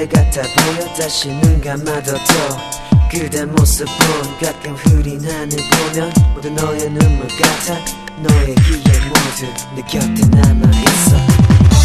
그대 같아 보여. 다시 눈 감아도 더 그대 모습 본 가끔 흐린 하늘 보면 모두 너의 눈물 같아. 너의 기억 모두 내 곁에 남아있어.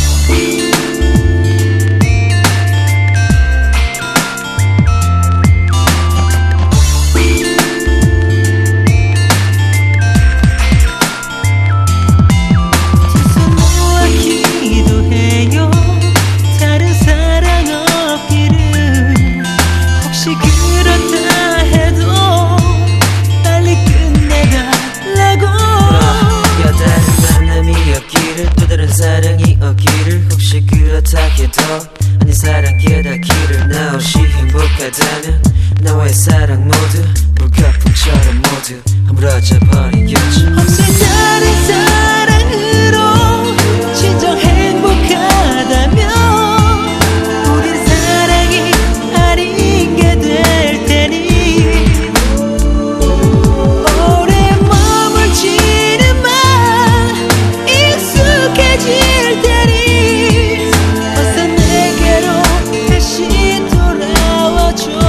또 다른 사랑이 오기를 혹시 그렇다 해도 아니 사랑 깨닫기를 나 없이 행복하다면 나와의 사랑 모두 물거품처럼 모두 허물어져 버리겠지. 혹시 다른 사랑으로 진정 행복하다면 우린 사랑이 아닌 게 될 테니 오래 머물지는 마. 익숙해질 테니 어서 내게로 다시 돌아와줘.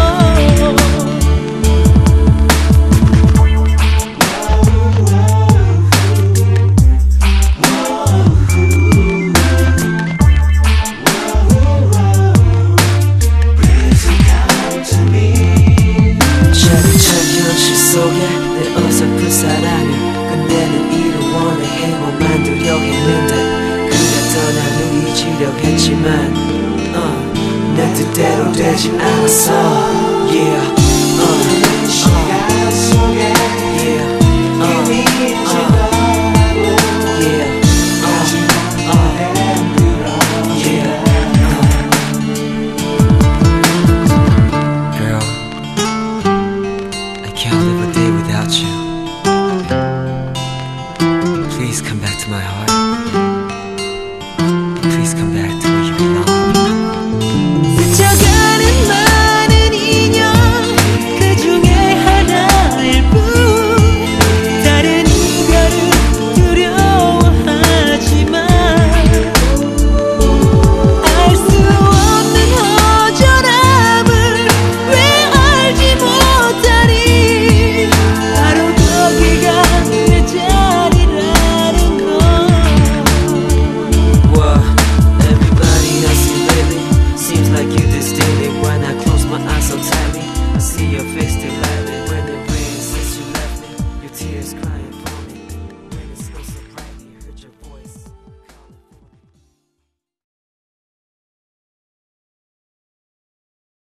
차근차근 현실 속에 내 어설픈 사랑을 끝내는 일을 원해 행복 만들려 했는데 그가 떠난 후 잊으려 했지만 내 뜻대로 되지 않았어. Yeah. 시간 속에 이미 지나가고 하지만 나는 그렇게 Girl, I can't live a day without you. Please come back to my heart. Please come back.